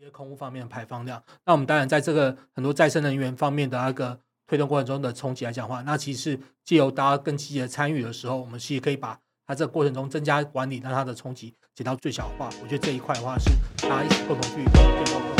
些空污方面的排放量。那我们当然在这个很多再生能源方面的那个推动过程中的冲击来讲的话，那其实借由大家更积极的参与的时候，我们其实可以把它这个过程中增加管理，让它的冲击减到最小化。我觉得这一块的话是大家一起共同去建构的。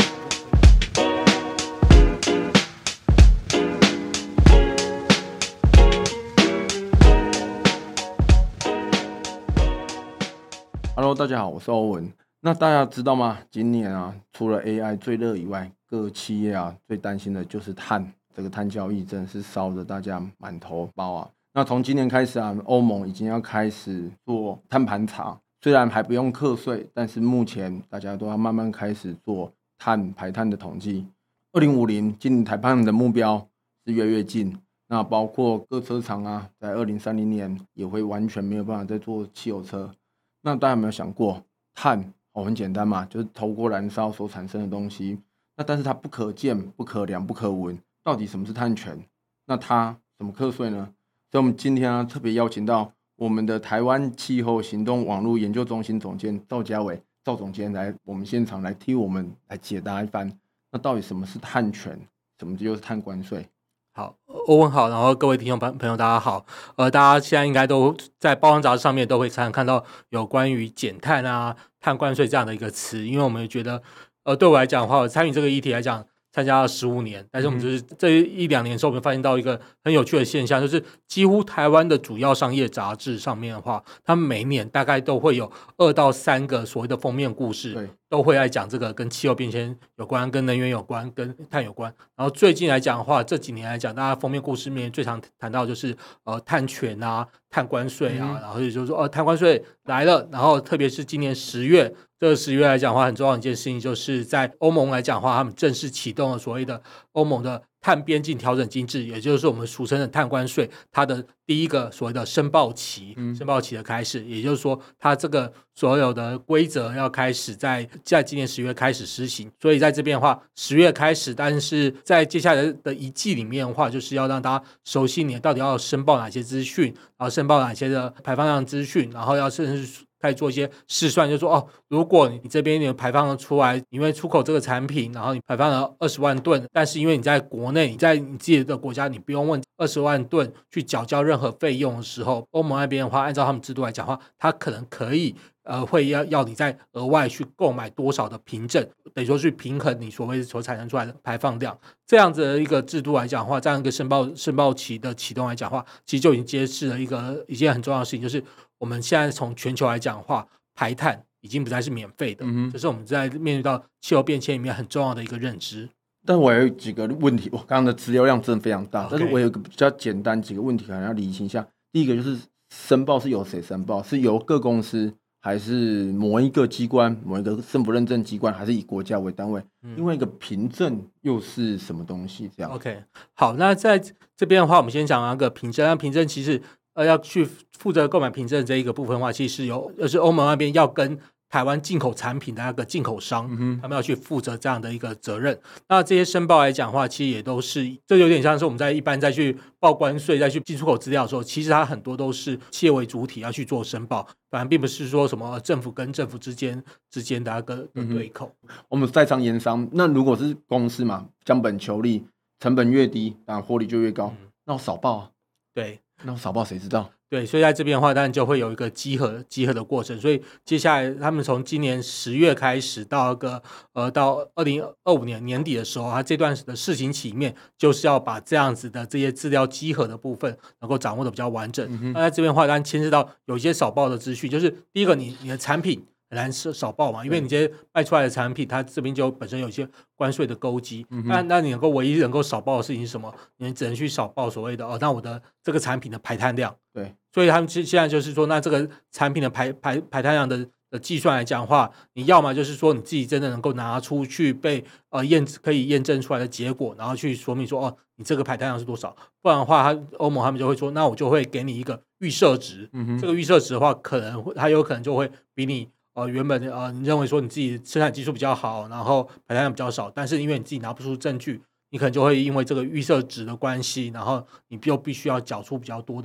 Hello， 大家好，我是欧文。那大家知道吗？今年除了 AI 最热以外，各企业最担心的就是碳。这个碳交易真的是烧着大家满头包。那从今年开始欧盟已经要开始做碳盘查，虽然还不用课税，但是目前大家都要慢慢开始做排碳的统计。2050净排放的目标是越来越近。那包括各车厂在2030年也会完全没有办法再做汽油车。那大家有没有想过，碳很简单嘛，就是透过燃烧所产生的东西。那但是它不可见、不可量、不可闻，到底什么是碳权？那它怎么课税呢？所以我们今天特别邀请到我们的台湾气候行动网络研究中心总监赵家伟赵总监来我们现场来替我们来解答一番。那到底什么是碳权？什么就是碳关税？ 好，欧文好，然后各位听众朋友大家好。大家现在应该都在报章杂志上面都会常常看到有关于减碳碳关税这样的一个词。因为我们觉得对我来讲的话，我参与这个议题来讲参加了15年，但是我们就是这1-2年的时候，我们发现到一个很有趣的现象，就是几乎台湾的主要商业杂志上面的话，他们每一年大概都会有2到3个所谓的封面故事，都会来讲这个跟气候变迁有关、跟能源有关、跟碳有关。然后最近来讲的话，这几年来讲，大家封面故事里面最常谈到就是碳权碳关税然后就是说碳关税来了，然后特别是今年10月。这个10月来讲的话，很重要的一件事情就是在欧盟来讲的话，他们正式启动了所谓的欧盟的碳边境调整机制，也就是我们俗称的碳关税，它的第一个所谓的申报期的开始。也就是说，它这个所有的规则要开始在今年10月开始施行。所以在这边的话，10月开始，但是在接下来的一季里面的话，就是要让大家熟悉你到底要申报哪些资讯，然后申报哪些的排放量资讯，然后要甚至开始做一些试算，就是说如果你这边你排放出来，因为出口这个产品，然后你排放了20万吨，但是因为你在国内，你在你自己的国家，你不用问20万吨去缴交任何费用的时候，欧盟那边的话，按照他们制度来讲的话，它可能可以会要你再额外去购买多少的凭证，等于说去平衡你所产生出来的排放量。这样子的一个制度来讲的话，这样一个申报期的启动来讲的话，其实就已经揭示了一件很重要的事情，就是我们现在从全球来讲的话，排碳已经不再是免费的，这是我们在面对到气候变迁里面很重要的一个认知。 但我有几个问题，我刚刚的资料量真的非常大，但是我有一个比较简单几个问题可能要厘清一下。第一个就是申报是由谁申报？是由各公司，还是某一个机关、某一个政府认证机关，还是以国家为单位？另外一个凭证又是什么东西？这样 OK， 好，那在这边的话，我们先讲那个凭证。那凭证其实要去负责购买凭证这一个部分的话，其实是欧盟那边要跟台湾进口产品的那个进口商，他们要去负责这样的一个责任。那这些申报来讲的话，其实也都是，这有点像是我们在一般再去报关税、再去进出口资料的时候，其实它很多都是企业为主体要去做申报，反而并不是说什么政府跟政府之间的那个对口。 我们在商言商，那如果是公司嘛，将本求利，成本越低，当然获利就越高。那我少报对， 那我少报谁知道？ 对，所以在这边的话，当然就会有一个稽核的过程。所以接下来他们从今年10月开始到到2025年年底的时候，他这段的试行期里面，就是要把这样子的这些资料稽核的部分能够掌握的比较完整。那在这边的话，当然牵涉到有一些少报的资讯，就是第一个你的产品很难少报嘛，因为你这些卖出来的产品，它这边就本身有一些关税的勾稽。那你唯一能够少报的事情是什么？你只能去少报所谓的那我的这个产品的排碳量。 对， 所以他们现在就是说，那这个产品的排碳量的计算来讲的话，你要么就是说你自己真的能够拿出去被可以验证出来的结果，然后去说明说你这个排碳量是多少，不然的话欧盟他们就会说，那我就会给你一个预设值。这个预设值的话，它有可能就会比你原本你认为说你自己生产技术比较好，然后排碳量比较少，但是因为你自己拿不出证据，你可能就会因为这个预设值的关系，然后你就必须要缴出比较多的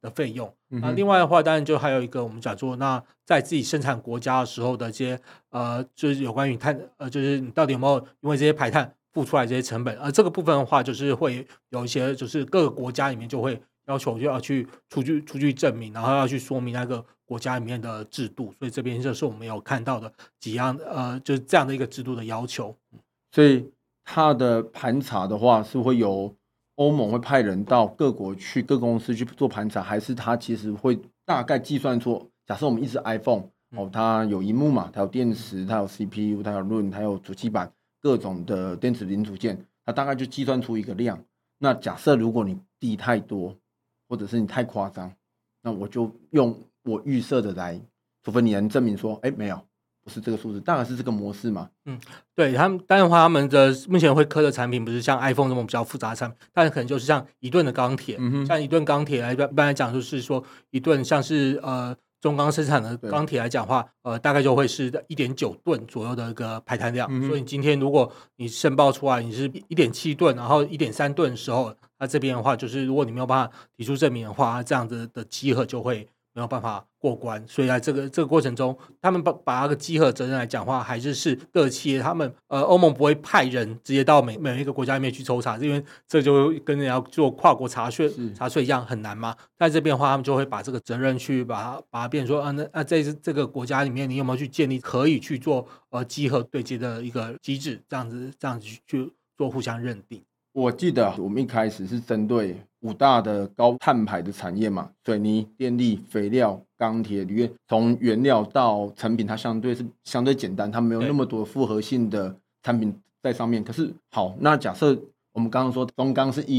的费用。那另外的话，当然就还有一个我们讲说，那在自己生产国家的时候的这些就是有关于就是你到底有没有因为这些排碳付出来这些成本，这个部分的话，就是会有一些就是各个国家里面就会要求就要去出具证明，然后要去说明那个国家里面的制度，所以这边就是我们有看到的几样就是这样的一个制度的要求。 所以它的盘查的话是会由欧盟会派人到各国去各公司去做盘查，还是它其实会大概计算说，假设我们一只 iPhone 它有萤幕嘛，它有电池，它有 CPU， 它有 RAM， 它有主机板，各种的电子零组件，它大概就计算出一个量。那假设如果你低太多，或者是你太夸张，那我就用我预设的来，除非你能证明说，没有。不是这个数字，当然是这个模式嘛。 对他们，当然的话，他们的目前会刻的产品不是像 iPhone 这么比较复杂的产品，但是可能就是像一吨的钢铁，像一吨钢铁一般来讲，就是说一吨像是中钢生产的钢铁来讲的话，大概就会是 1.9 吨左右的一个排碳量。所以你今天如果你申报出来你是 1.7 吨，然后 1.3 吨的时候，那这边的话就是如果你没有办法提出证明的话，这样子的稽核就会没有办法过关，所以在这个过程中，他们把那个稽核责任来讲话，还是各企业他们欧盟不会派人直接到每一个国家里面去抽查，因为这就跟人家做跨国查税一样很难嘛。在这边的话，他们就会把这个责任去把它变成说那在这个国家里面，你有没有去建立可以去做稽核对接的一个机制，这样子去做互相认定。 我记得我们一开始是针对5大的高碳排的产业嘛，水泥、电力、肥料、钢铁、铝业，从原料到成品，它相对简单，它没有那么多复合性的产品在上面。可是好，那假设我们刚刚说中钢是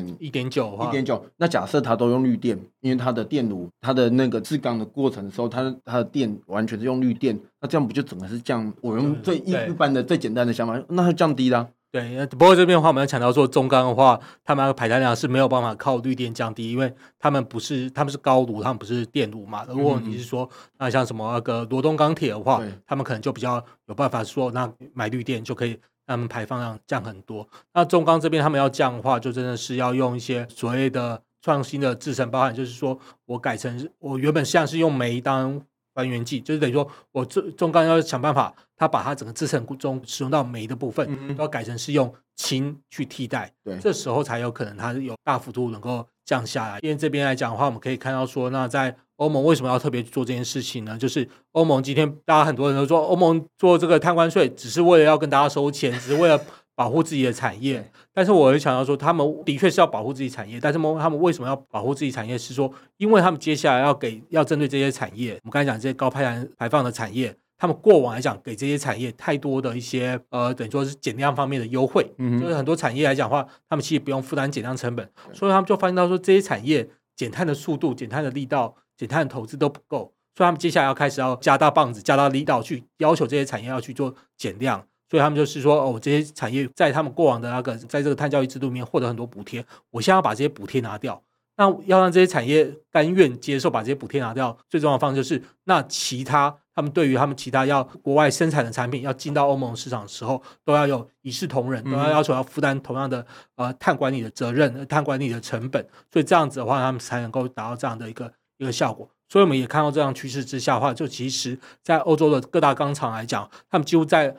1.9，那假设它都用绿电，因为它的电炉，它的那个制钢的过程的时候，它的电完全是用绿电，那这样不就整个是降？我用最一般的最简单的想法，那它降低啦。 对，不过这边的话，我们要强调说，中钢的话，他们的排碳量是没有办法靠绿电降低，因为他们是高炉，他们不是电炉嘛。如果你是说，那像什么那个罗东钢铁的话，他们可能就比较有办法说，那买绿电就可以让他们排放量降很多。那中钢这边他们要降的话，就真的是要用一些所谓的创新的制程，包含就是说我原本像是用煤当还原剂，就是等于说我中钢要想办法，它把它整个制程中使用到煤的部分，都要改成是用氢去替代，这时候才有可能它有大幅度能够降下来。因为这边来讲的话，我们可以看到说，那在欧盟为什么要特别去做这件事情呢？就是欧盟今天大家很多人都说，欧盟做这个碳关税只是为了要跟大家收钱，只是为了保护自己的产业。但是我会想到说，他们的确是要保护自己产业，但是他们为什么要保护自己产业？是说，因为他们接下来要针对这些产业，我们刚才讲这些高排放的产业，他们过往来讲给这些产业太多的一些等于说是减量方面的优惠，就是很多产业来讲的话，他们其实不用负担减量成本，所以他们就发现到说这些产业减碳的速度、减碳的力道、减碳的投资都不够，所以他们接下来要开始要加大棒子、加大力道去要求这些产业要去做减量。所以他们就是说，这些产业在他们过往的在这个碳交易制度里面获得很多补贴，我现在要把这些补贴拿掉。那要让这些产业甘愿接受把这些补贴拿掉，最重要的方式就是，那他们对于他们其他要国外生产的产品要进到欧盟市场的时候，都要有一视同仁，都要求要负担同样的碳管理的责任、碳管理的成本。所以这样子的话，他们才能够达到这样的一个效果。所以我们也看到这样趋势之下的话，就其实在欧洲的各大钢厂来讲，他们几乎在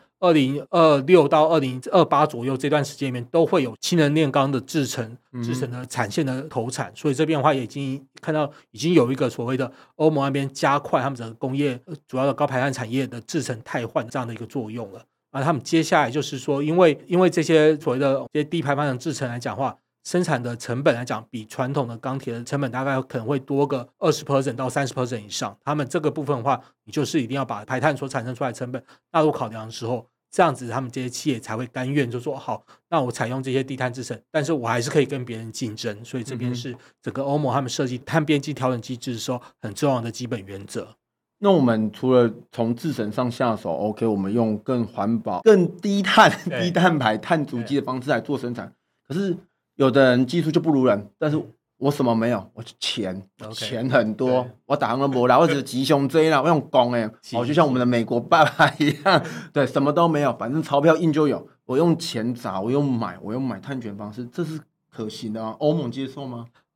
2026到2028左右这段时间里面，都会有氢能炼钢的制成的产线的投产。所以这边的话，也已经看到已经有一个所谓的欧盟那边加快他们整个工业主要的高排碳产业的制成汰换这样的一个作用了。而他们接下来就是说，因为这些所谓的这些低排放的制成来讲的话，生产的成本来讲，比传统的钢铁的成本大概可能会多个 20% 到 30% 以上。他们这个部分的话，你就是一定要把排碳所产生出来的成本纳入考量的时候，这样子他们这些企业才会甘愿就说好，那我采用这些低碳制成，但是我还是可以跟别人竞争。所以这边是整个欧盟他们设计碳边际调整机制的时候很重要的基本原则。 那我们除了从制程上下手 ，OK， 我们用更环保、更低碳排碳足迹的方式来做生产，可是有的人技术就不如人，但是我什么没有，我钱很多，我打行都没啦，我只是吉凶这啦，我用讲的，就像我们的美国爸爸一样，对，什么都没有，反正钞票印就有，我用钱砸，我用买碳权方式，这是可行的吗？欧盟接受吗？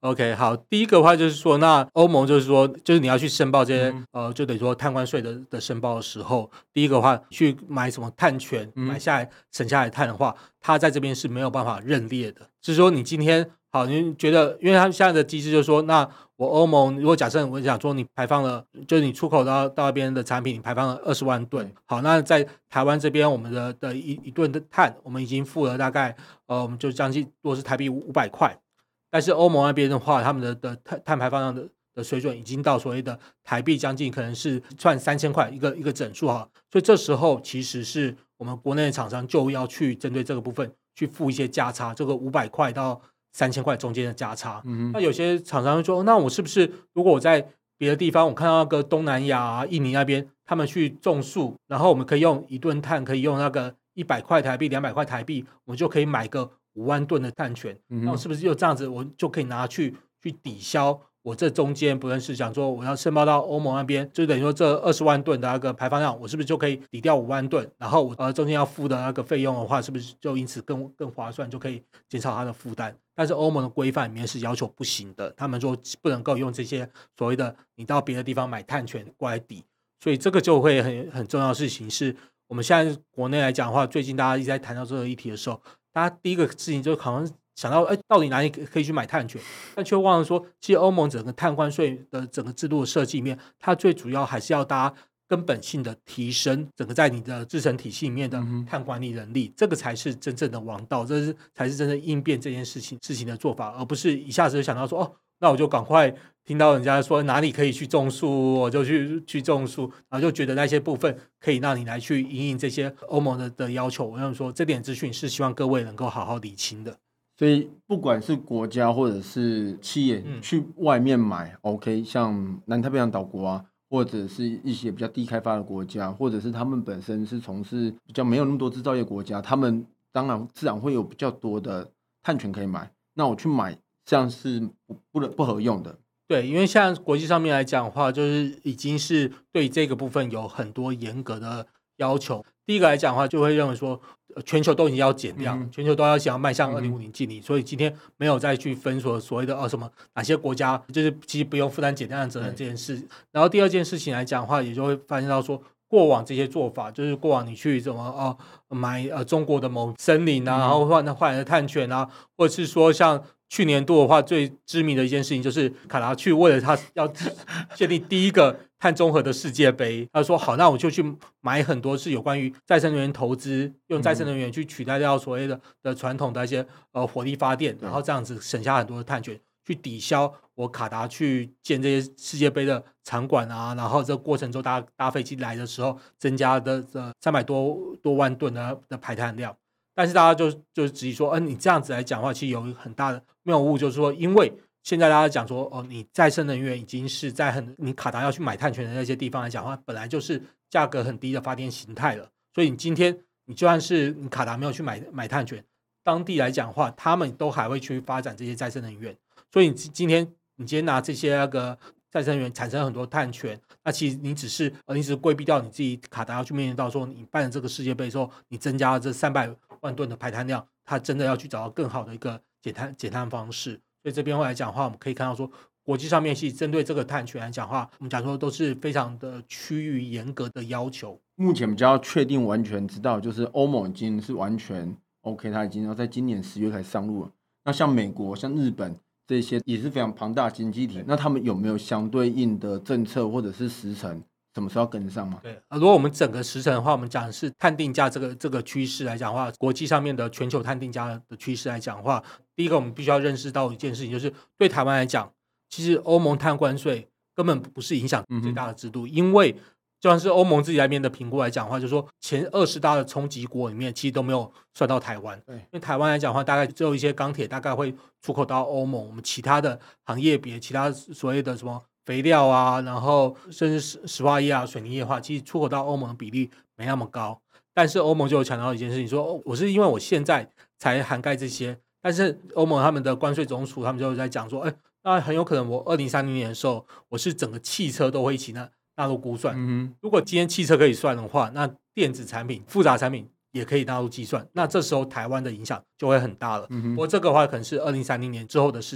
OK， 好，第一个的话就是说，那欧盟就是说，就是你要去申报这些，就等于说碳关税的申报的时候，第一个的话去买什么碳权，买下来省下来碳的话，它在这边是没有办法认列的。就是说，你今天好，你觉得，因为它现在的机制就是说，那我欧盟如果假设我想说你排放了，就是你出口到那边的产品，你排放了20万吨，好，那在台湾这边我们的一吨的碳，我们已经付了大概我们就将近如果是台币500块。但是欧盟那边的话，他们的碳排放量的水准已经到所谓的台币将近可能是算3000块一个整数哈，所以这时候其实是我们国内的厂商就要去针对这个部分去付一些价差，这个500块到3000块中间的价差。那有些厂商会说，那我是不是如果我在别的地方，我看到那个东南亚印尼那边他们去种树，然后我们可以用一吨碳可以用那个100块台币200块台币，我们就可以买个5万吨的碳权，那我是不是就这样子我就可以拿去抵消我这中间不论是想说我要申报到欧盟那边，就等于说这20万吨的那个排放量，我是不是就可以抵掉5万吨，然后我中间要付的那个费用的话，是不是就因此更划算，就可以减少它的负担？但是欧盟的规范里面是要求不行的，他们说不能够用这些所谓的你到别的地方买碳权过来抵，所以这个就会很重要的事情是，我们现在国内来讲的话，最近大家一直在谈到这个议题的时候，大家第一个事情就好像想到，到底哪里可以去买碳权？但却忘了说，其实欧盟整个碳关税的整个制度的设计里面，它最主要还是要大家根本性的提升整个在你的制程体系里面的碳管理能力，这个才是真正的王道，才是真正应变这件事情的做法，而不是一下子就想到说，那我就赶快听到人家说哪里可以去种树，我就去种树，然后就觉得那些部分可以让你来去因应这些欧盟的要求。我想说，这点资讯是希望各位能够好好理清的。 所以不管是国家或者是企业去外面买，OK， 像南太平洋岛国啊，或者是一些比较低开发的国家，或者是他们本身是从事比较没有那么多制造业国家，他们当然自然会有比较多的碳权可以买。那我去买这样是不合用的。 对，因为像国际上面来讲的话，就是已经是对这个部分有很多严格的要求。第一个来讲的话，就会认为说，全球都已经要减量，全球都要想要迈向2050净零，所以今天没有再去分所谓的什么哪些国家就是其实不用负担减量的责任这件事。然后第二件事情来讲的话，也就会发现到说，过往这些做法，就是过往你去怎么买中国的某森林啊，然后换来的碳权啊，或者是说像去年度的话，最知名的一件事情就是卡达去为了他要建立第一个碳中和的世界杯，他说好，那我就去买很多是有关于再生能源投资，用再生能源去取代掉所谓的传统的一些火力发电，然后这样子省下很多的碳权，去抵消我卡达去建这些世界杯的场馆啊，然后这个过程中搭飞机来的时候增加的300多万吨的排碳量。但是大家就质疑说，你这样子来讲的话，其实有很大的谬误，就是说，因为现在大家讲说，你再生能源已经是在你卡达要去买碳权的那些地方来讲的话，本来就是价格很低的发电形态了。所以你今天你就算是你卡达没有去买碳权，当地来讲的话，他们都还会去发展这些再生能源。所以你今天拿这些那个再生能源产生很多碳权，那其实你只是规避掉你自己卡达要去面临到说，你办了这个世界杯之后，你增加了这300万吨的排碳量，它真的要去找到更好的一个减碳方式。所以这边来讲的话，我们可以看到说，国际上面是针对这个碳权来讲的话，我们讲说都是非常的趋于严格的要求。 目前比较确定完全知道，就是欧盟已经是完全 OK， 它已经要在今年10月才上路了。那像美国、像日本这些也是非常庞大的经济体，那他们有没有相对应的政策或者是时程？什么时候要跟上吗？ 对，如果我们整个时程的话，我们讲的是碳定价这个趋势来讲的话，国际上面的全球碳定价的趋势来讲的话，第一个我们必须要认识到一件事情，就是对台湾来讲，其实欧盟碳关税根本不是影响最大的制度，因为就算是欧盟自己那边的评估来讲的话，就是说前20大的冲击国里面，其实都没有算到台湾。因为台湾来讲的话，大概只有一些钢铁大概会出口到欧盟，我们其他的行业别，其他所谓的什么肥料啊，然后甚至石化业啊、水泥业的话，其实出口到欧盟的比例没那么高。但是欧盟就有强调一件事情，说我是因为我现在才涵盖这些，但是欧盟他们的关税总署他们就在讲说，那很有可能我2030年的时候，我是整个汽车都会一起纳入估算。如果今天汽车可以算的话，那电子产品、复杂产品也可以纳入计算，那这时候台湾的影响就会很大了。不过这个的话可能是2030年之后的事情。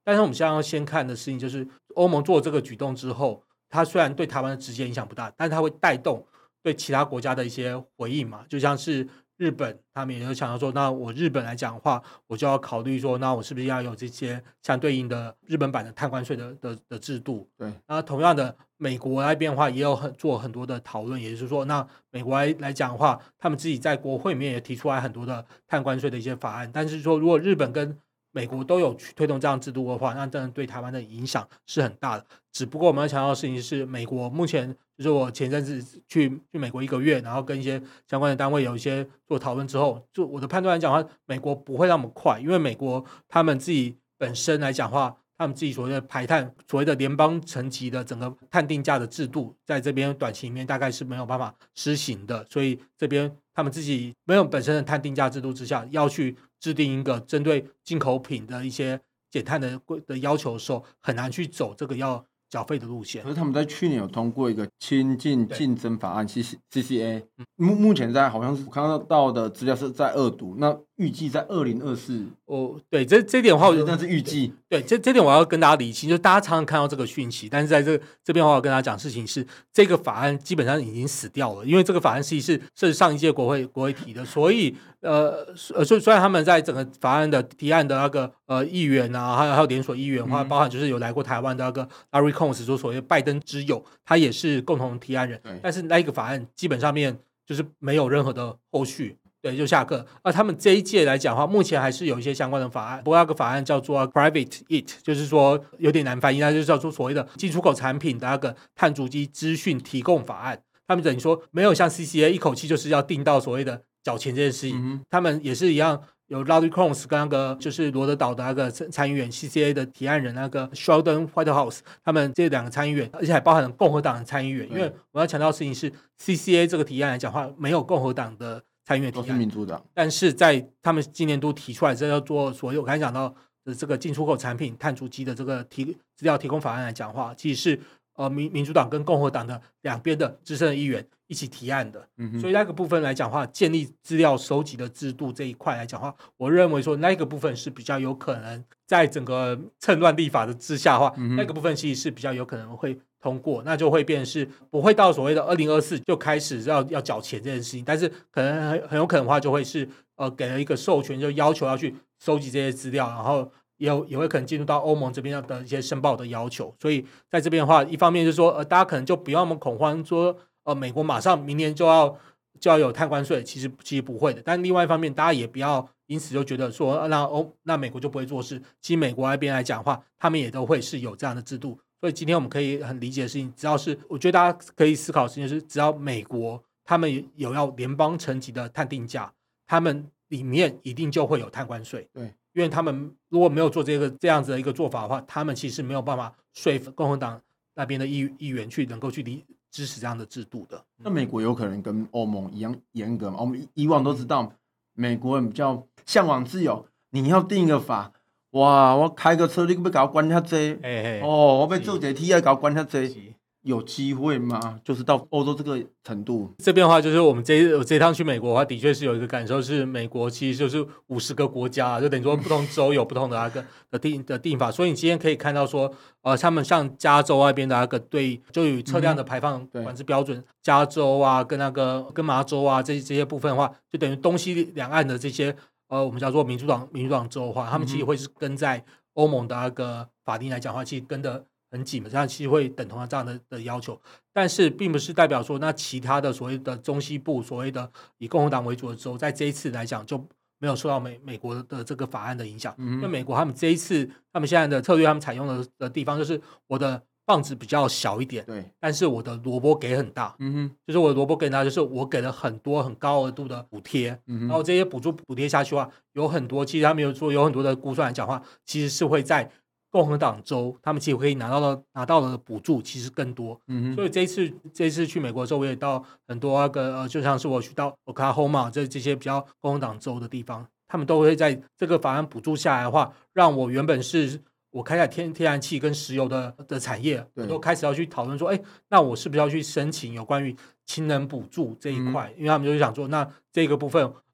但是我们现在要先看的事情就是，欧盟做这个举动之后，它虽然对台湾的直接影响不大，但是它会带动对其他国家的一些回应嘛，就像是日本，他们也有想到说，那我日本来讲的话，我就要考虑说，那我是不是要有这些相对应的日本版的碳关税的制度？ 对， 那同样的，美国那边的话也有做很多的讨论，也就是说，那美国来讲的话，他们自己在国会里面也提出来很多的碳关税的一些法案，但是说如果日本跟美国都有去推动这样制度的话，那真的对台湾的影响是很大的。只不过我们要强调的事情是，美国目前就是我前阵子去美国1个月，然后跟一些相关的单位有一些做讨论之后，就我的判断来讲的话，美国不会那么快，因为美国他们自己本身来讲的话，他们自己所谓的排碳，所谓的联邦层级的整个碳定价的制度，在这边短期里面大概是没有办法施行的，所以这边他们自己没有本身的碳定价制度之下，要去制定一个针对进口品的一些减碳的要求的时候，很难去走这个要缴费的路线。 可是他们在去年有通过一个亲近竞争法案 CCA， 目前在好像是看到的资料是在2读，那预计在2024。 对，这点的话， 那是预计。 对，这点我要跟大家理清，就是大家常常看到这个讯息，但是在这边的话，我要跟大家讲事情是，这个法案基本上已经死掉了，因为这个法案其实是上一届国会提的，所以虽然他们在整个法案的提案的那个议员啊，还有连锁议员的话，包含就是有来过台湾的那个 Larry Combs， 说所谓拜登之友，他也是共同提案人，但是那一个法案基本上面就是没有任何的后续。对，就下课。他们这一届来讲的话，目前还是有一些相关的法案，不过那个法案叫做 Private It， 就是说有点难翻译，那就是叫做所谓的进出口产品的那个碳足迹资讯提供法案。他们等于说没有像 CCA 一口气就是要定到所谓的缴钱这件事情，他们也是一样。有 Larry Combs 跟那个就是罗德岛的那个参议员 CCA 的提案人那个 Sheldon Whitehouse， 他们这2个参议员，而且还包含了共和党的参议员，因为我要强调的事情是 CCA 这个提案来讲的话，没有共和党的参议员提案， 都是民主党， 但是在他们今年度提出来这要做所有我刚才讲到的这个进出口产品碳足迹的这个资料提供法案来讲的话，其实是民主党跟共和党的两边的资深的议员一起提案的，所以那个部分来讲的话，建立资料收集的制度这一块来讲的话，我认为说那个部分是比较有可能在整个趁乱立法的之下的话，那个部分其实是比较有可能会通过，那就会变成是不会到所谓的2024就开始要缴钱这件事情，但是可能很有可能的话就会是给了一个授权，就要求要去收集这些资料，然后也会可能进入到欧盟这边的一些申报的要求，所以在这边的话，一方面就是说大家可能就不要那么恐慌，说美国马上明年就要有碳关税，其实不会的。但另外一方面，大家也不要因此就觉得说那美国就不会做事。其实美国那边来讲的话，他们也都会是有这样的制度。所以今天我们可以很理解的事情，只要是我觉得大家可以思考的事情是，只要美国他们有要联邦层级的碳定价，他们里面一定就会有碳关税。 对。 因为他们如果没有做这样子的一个做法的话，他们其实没有办法说服共和党那边的议员去能够去支持这样的制度的。 那美国有可能跟欧盟一样严格吗？我们以往都知道，美国人比较向往自由，你要定一个法，哇，我开个车你要给我管遐多，我要做一个铁要给我管遐多。有机会吗？就是到欧洲这个程度， 这边的话，就是我们这趟去美国的话，的确是有一个感受，是美国其实就是50个国家，就等于说不同州有不同的那个定法，所以你今天可以看到说，他们像加州那边的那个对，就有车辆的排放管制标准，加州啊跟麻州啊这些部分的话，就等于东西两岸的这些我们叫做民主党州的话，他们其实会是跟在欧盟的那个法定来讲的话，其实跟的很紧嘛，这样其实会等同这样的要求，但是并不是代表说那其他的所谓的中西部所谓的以共和党为主的州，在这一次来讲就没有受到美国的这个法案的影响。因为美国他们这一次他们现在的策略，他们采用的地方就是我的棒子比较小一点， 对， 但是我的萝卜给很大，就是我的萝卜给很大，就是我给了很多很高额度的补贴，然后这些补贴下去的话，有很多其实他们有说有很多的估算来讲的话，其实是会在共和党州他们其实可以拿到的补助其实更多，所以这一次去美国的时候，我也到很多那个就像是我去到 Oklahoma 这些比较共和党州的地方，他们都会在这个法案补助下来的话，让我原本是我开采天然气跟石油的产业，我都开始要去讨论说，那我是不是要去申请有关于氢能补助这一块？因为他们就是想说，那这个部分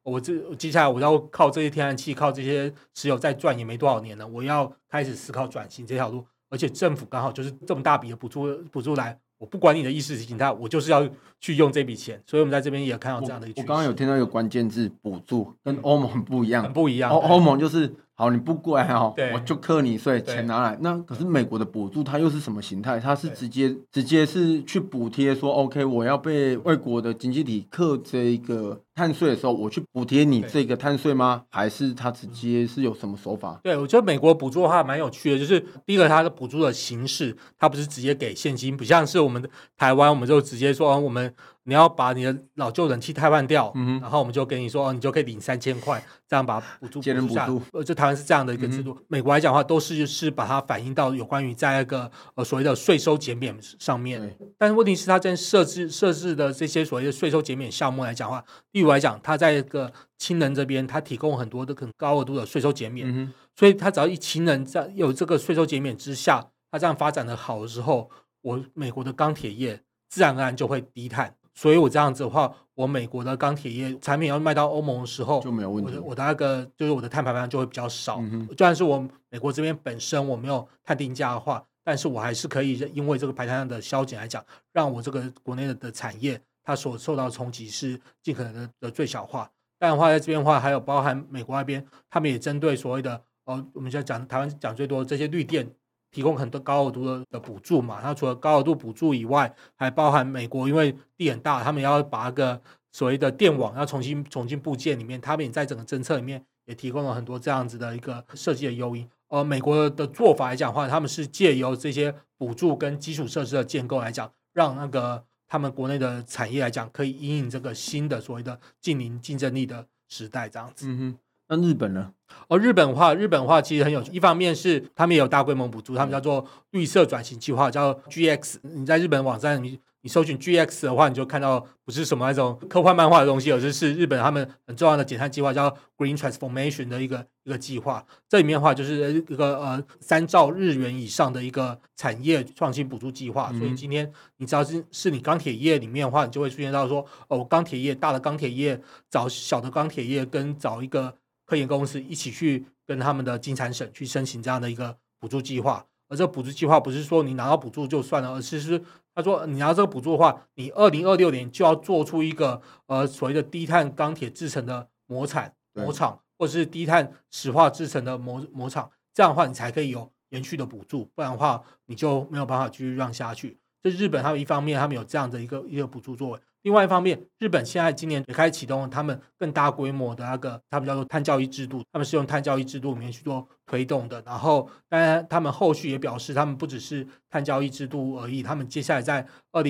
接下来我要靠这些天然气靠这些石油再赚也没多少年了，我要开始思考转型这条路，而且政府刚好就是这么大笔的补助来，我不管你的意识形态，我就是要去用这笔钱，所以我们在这边也看到这样的一个趋势。 我刚刚有听到一个关键字补助，跟欧盟不一样， 很不一样。 欧盟就是好你不乖我就课你税，钱拿来。那可是美国的补助它又是什么形态？它是直接是去补贴说 OK 我要被外国的经济体课这个碳税的时候，我去补贴你这个碳税吗？还是它直接是有什么手法？ 对，我觉得美国补助的话蛮有趣的，就是第一个它的补助的形式，它不是直接给现金，不像是我们的台湾，我们就直接说你要把你的老旧冷气汰换掉，然后我们就给你说你就可以领3000块，这样把补助节能补助。 就台湾是这样的一个制度。美国来讲的话，都是把它反映到有关于在那个所谓的税收减免上面。但是问题是，它在设置的这些所谓的税收减免项目来讲的话，例如来讲，它在一个氢能这边，它提供很多的很高额度的税收减免，所以它只要一氢能在有这个税收减免之下，它这样发展的好的时候，美国的钢铁业自然而然就会低碳。所以我这样子的话，我美国的钢铁业产品要卖到欧盟的时候就没有问题， 我的那个就是我的碳排放就会比较少。就算是我美国这边本身我没有碳定价的话，但是我还是可以因为这个排碳量的削减来讲，让我这个国内的产业它所受到的冲击是尽可能的最小化。当然的话，在这边的话还有包含美国那边，他们也针对所谓的我们现在台湾讲最多的这些绿电，提供很多高额度的补助嘛。它除了高额度补助以外，还包含美国因为地很大，他们要把那个所谓的电网要重新布建里面，他们也在整个政策里面也提供了很多这样子的一个设计的诱因。美国的做法来讲的话，他们是借由这些补助跟基础设施的建构来讲，让那个他们国内的产业来讲，可以因应这个新的所谓的近邻竞争力的时代这样子。 那日本呢？ 日本的话其实很有趣，一方面是他们也有大规模补助，他们叫做绿色转型计划，叫 GX。你在日本网站你搜寻 GX 的话，你就看到不是什么那种科幻漫画的东西，而是日本他们很重要的减碳计划，叫 Green Transformation 的一个计划。这里面的话就是一个3兆日元以上的一个产业创新补助计划。所以今天你只要是你钢铁业里面的话，你就会出现到说钢铁业大的钢铁业找小的钢铁业跟找一个科研公司一起去跟他们的经产省去申请这样的一个补助计划。而这个补助计划不是说你拿到补助就算了，而是他说你拿到这个补助的话，你2026年就要做出一个所谓的低碳钢铁制成的模厂，或是低碳石化制成的模厂，这样的话你才可以有延续的补助，不然的话你就没有办法继续让下去。这日本他们一方面他们有这样的一个补助作为，另外一方面，日本现在今年也开始启动他们更大规模的那个他们叫做碳教育制度，他们是用碳教育制度里面去做推动的。然后当然他们后续也表示，他们不只是碳教育制度而已，他们接下来在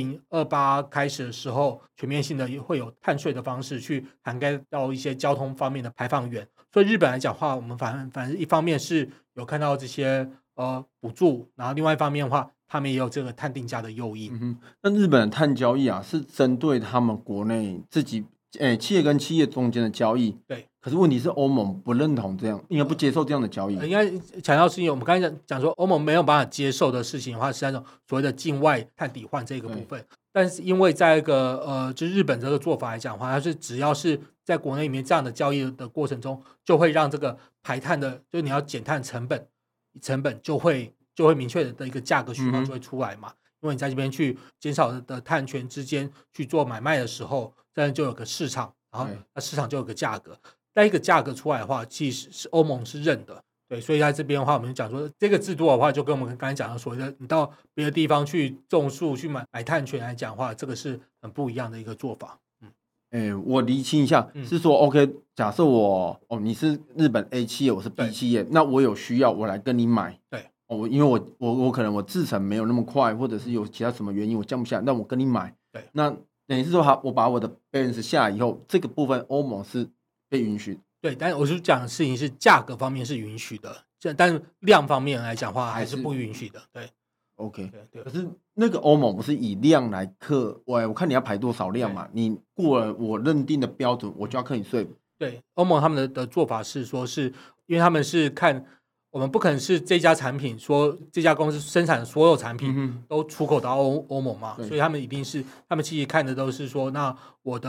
2028开始的时候，全面性的会有碳税的方式去涵盖到一些交通方面的排放源。所以日本来讲的话，我们反正一方面是有看到这些补助，然后另外一方面的话，他们也有这个碳定价的诱因。 那日本的碳交易是针对他们国内自己企业跟企业中间的交易。 对。 可是问题是欧盟不认同这样，应该不接受这样的交易。 应该强调是因为我们刚才讲说欧盟没有办法接受的事情的话，是那种所谓的境外碳抵换这个部分。但是因为在一个就是日本这个做法来讲的话，它是只要是在国内里面这样的交易的过程中，就会让这个排碳的，就是你要减碳成本就会明确的一个价格循环就会出来嘛。因为你在这边去减少的碳权之间去做买卖的时候，这样就有个市场，然后市场就有个价格。那一个价格出来的话，其实是欧盟是认的。对，所以在这边的话，我们就讲说这个制度的话，就跟我们刚才讲的所谓的你到别的地方去种树去买碳权来讲的话，这个是很不一样的一个做法。 我厘清一下，是说 OK， 假设你是日本 A 企业，我是 B 企业，那我有需要我来跟你买。 对。 因为我可能我制程没有那么快，或者是有其他什么原因我降不下来，那我跟你买。 对。 那等于是说我把我的 balance 下来以后，这个部分欧盟是被允许的。 对，但是我是讲的事情是价格方面是允许的，但是量方面来讲的话还是不允许的。对。 OK， 对。可是那个欧盟不是以量来课，我看你要排多少量嘛，你过了我认定的标准，我就要课你税。 对，欧盟他们的做法是说，是因为他们是看我们不可能是这家产品说这家公司生产的所有产品都出口到欧盟嘛，所以他们一定是他们其实看的都是说，那我的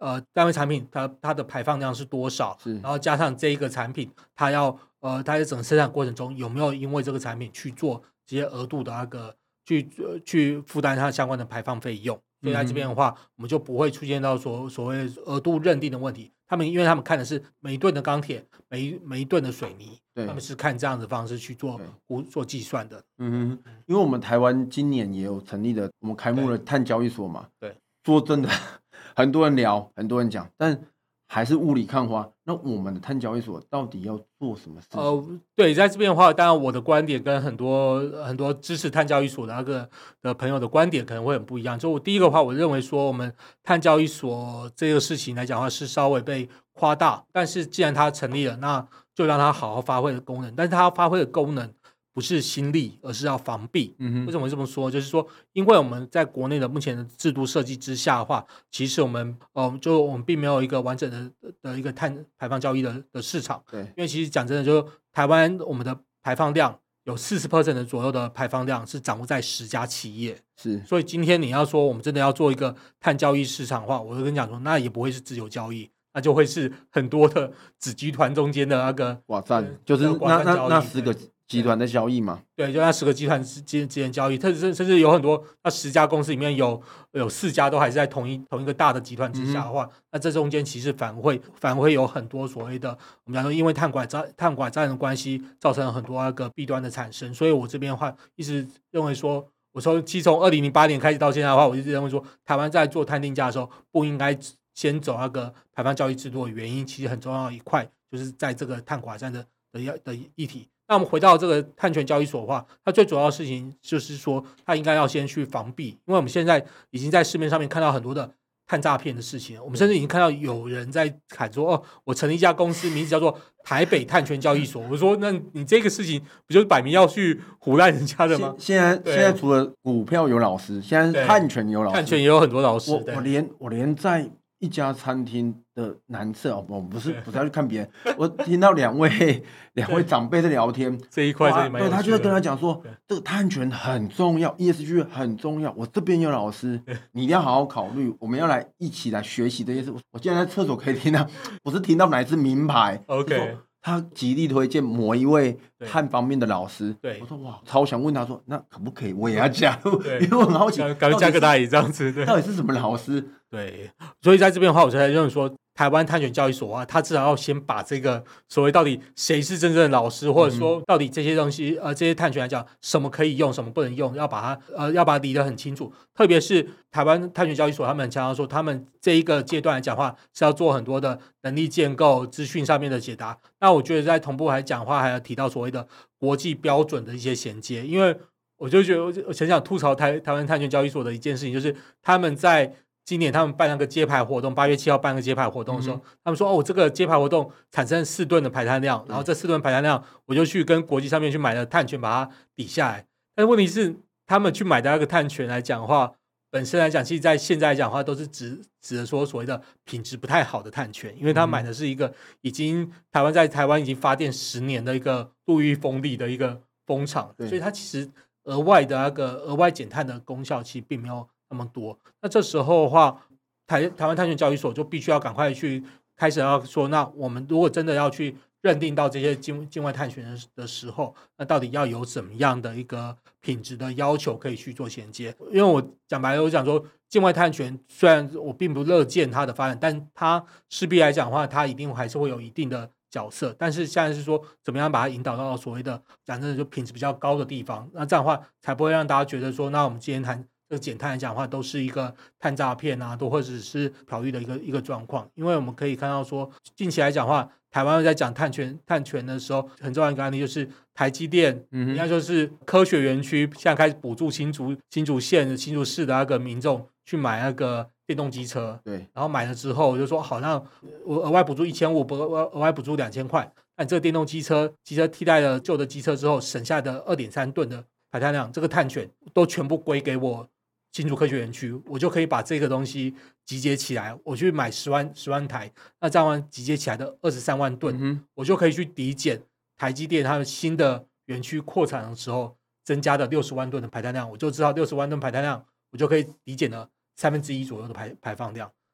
单位产品它的排放量是多少，然后加上这一个产品它在整个生产过程中有没有因为这个产品去做这些额度的那个去负担它相关的排放费用。所以在这边的话，我们就不会出现到所谓额度认定的问题。因为他们看的是每一吨的钢铁，每一吨的水泥，他们是看这样的方式去做计算的。 因为我们台湾今年也有成立了，我们开幕了碳交易所嘛。 对， 说真的，很多人聊，很多人讲，但还是雾里看花。那我们的碳交易所到底要做什么事情？ 对，在这边的话，当然我的观点跟很多支持碳交易所的朋友的观点可能会很不一样。就我第一个话，我认为说我们碳交易所这个事情来讲的话是稍微被夸大，但是既然它成立了，那就让它好好发挥的功能。但是它发挥的功能不是新利，而是要防弊。为什么会这么说？就是说，因为我们在国内的目前的制度设计之下的话，其实我们并没有一个完整的一个碳排放交易的市场。 对， 因为其实讲真的，就是台湾我们的排放量有40% 的左右的排放量是掌握在10家企业。所以今天你要说我们真的要做一个碳交易市场的话，我就跟你讲说，那也不会是自由交易。那就会是很多的子集团中间的那个寡占，就是那10个集团的交易嘛。 对，就那10个集团之间交易，甚至有很多那10家公司里面有4家都还是在同一个大的集团之下的话，那这中间其实反而会有很多所谓的我们讲说因为碳管占的关系，造成了很多那个弊端的产生。所以我这边的话一直认为说，其实从2008年开始到现在的话，我一直认为说，台湾在做碳定价的时候不应该先走那个排放交易制度的原因，其实很重要的一块就是在这个碳寡占的议题。那我们回到这个碳权交易所的话，它最主要的事情就是说，它应该要先去防弊，因为我们现在已经在市面上面看到很多的碳诈骗的事情，我们甚至已经看到有人在喊说，我成立一家公司，名字叫做台北碳权交易所。我说，那你这个事情不就是摆明要去唬烂人家的吗？ 现在除了股票有老师，现在碳权有老师， 碳权也有很多老师。 我连在一家餐厅的男厕我不是要去看别人，我听到两位长辈在聊天， 这一块对，他就会跟他讲说，这个碳权很重要 ，ESG 很重要。我这边有老师，你一定要好好考虑，我们要一起来学习这件事。我现在在厕所可以听到，不是听到哪一支名牌 ，OK， 他极力推荐某一位碳方面的老师。对，我说哇，超想问他说，那可不可以我也要加入？因为我很好奇， 赶加个大爷这样子， 到底是什么老师？ 对，所以在这边的话，我才认为说，台湾碳权交易所啊，它至少要先把这个所谓到底谁是真正的老师，或者说到底这些东西这些碳权来讲，什么可以用，什么不能用，要把它理得很清楚。特别是台湾碳权交易所，他们很强调说，他们这一个阶段来讲话是要做很多的能力建构、资讯上面的解答。那我觉得在同步还讲话，还要提到所谓的国际标准的一些衔接，因为我就觉得我很想吐槽台湾碳权交易所的一件事情，就是他们在今年他们办那个揭牌活动，8月7号办那个揭牌活动的时候，他们说这个揭牌活动产生4吨的排碳量，然后这4吨排碳量我就去跟国际上面去买了碳权把它抵下来。但是问题是他们去买的那个碳权来讲的话，本身来讲其实在现在来讲的话都是指的说所谓的品质不太好的碳权，因为他买的是一个已经在台湾已经发电10年的一个陆域风力的一个风场，所以它其实额外减碳的功效其实并没有那么多。那这时候的话，台湾碳权交易所就必须要赶快去开始要说，那我们如果真的要去认定到这些境外碳权的时候，那到底要有怎么样的一个品质的要求可以去做衔接？因为我讲白了，我讲说境外碳权虽然我并不乐见它的发展，但它势必来讲的话，它一定还是会有一定的角色。但是现在是说怎么样把它引导到所谓的讲真的就品质比较高的地方，那这样的话才不会让大家觉得说，那我们今天谈这个减碳来讲的话，都是一个碳诈骗啊，都或者是漂绿的一个状况。因为我们可以看到说，近期来讲的话，台湾在讲碳权的时候，很重要的一个案例就是台积电，应该就是科学园区现在开始补助新竹县、新竹市的那个民众去买那个电动机车，对，然后买了之后就说好，那我额外补助1500，额外补助2000块，那这个电动机车替代了旧的机车之后，省下的2.3吨的排碳量，这个碳权都全部归给我新竹科学园区，我就可以把这个东西集结起来，我去买10万台，那这样集结起来的23万吨，我就可以去抵减台积电它的新的园区扩产的时候增加的60万吨的排碳量，我就知道60万吨排碳量，我就可以抵减了1/3左右的排放量。